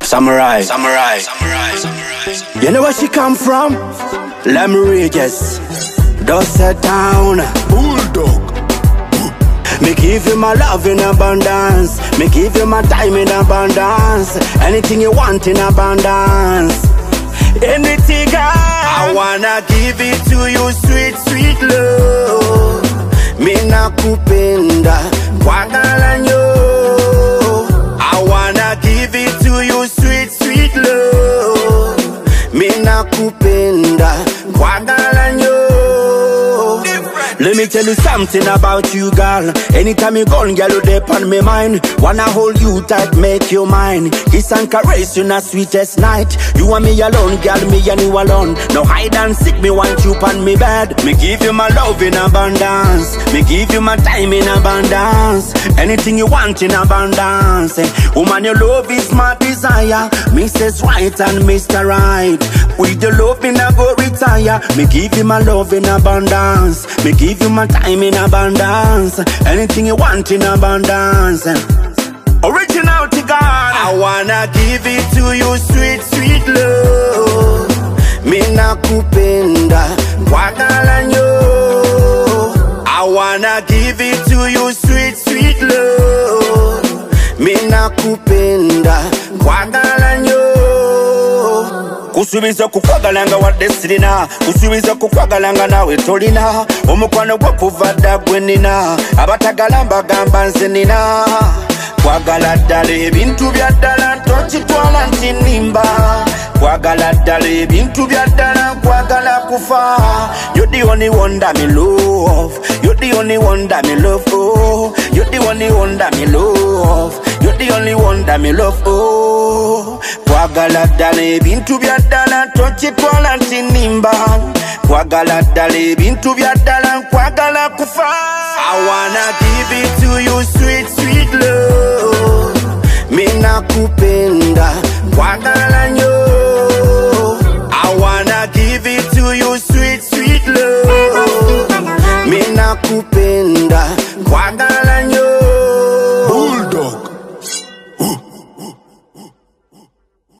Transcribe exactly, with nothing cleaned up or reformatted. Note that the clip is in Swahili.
Samurai, samurai, samurai, samurai. You know where she come from? Lemuriges, Dorset Town, Bulldog. Me give you my love in abundance. Me give you my time in abundance. Anything you want in abundance. Anything I, I wanna give it to you, sweet, sweet love. Me na kupenda kwagala nyo. I wanna give it to you, sweet, sweet love. Me na kupenda kwagala nyo. Let me tell you something about you, girl. Anytime you gone, girl, you dey on my mind. Wanna hold you tight, make you mine. Kiss and caress you na sweetest night. You and me alone, girl, me and you alone. No hide and seek, me want you on me bed. Me give you my love in abundance. Me give you my time in abundance. Anything you want in abundance. Woman, your love is my desire. Missus Right and Mister Right. With your love, me na go retire. Me give you my love in abundance. Me give Give you my time in abundance. Anything you want in abundance. Original to God. I wanna give it to you, sweet, sweet love. Me na kupenda kwagala nyo. I wanna give it to you, sweet, sweet love. Me na kupenda kwagala nyo. Kusubiza kukwagalanga wadde sirina. Kusubiza kukwagalanga nawe tolina. Omukwano gwo kuva dda gwe nnina. Abatagala mbagamba nze nnina. Kwagala ddala ebintu bya ddala tokitwala nti nnimba. Kwagala ddala ebintu bya ddala kwagala kufa. You're the only one that me love. You're the only one that me love. Oh, you're the only one that me love. You're the only one that me love. Oh, kwagala ddala ebintu bya ddala tokitwala nti nnimba. Kwagala ddala ebintu bya ddala kwagala kufa. I wanna give it to you, sweet, sweet love. Me na kupenda kwagala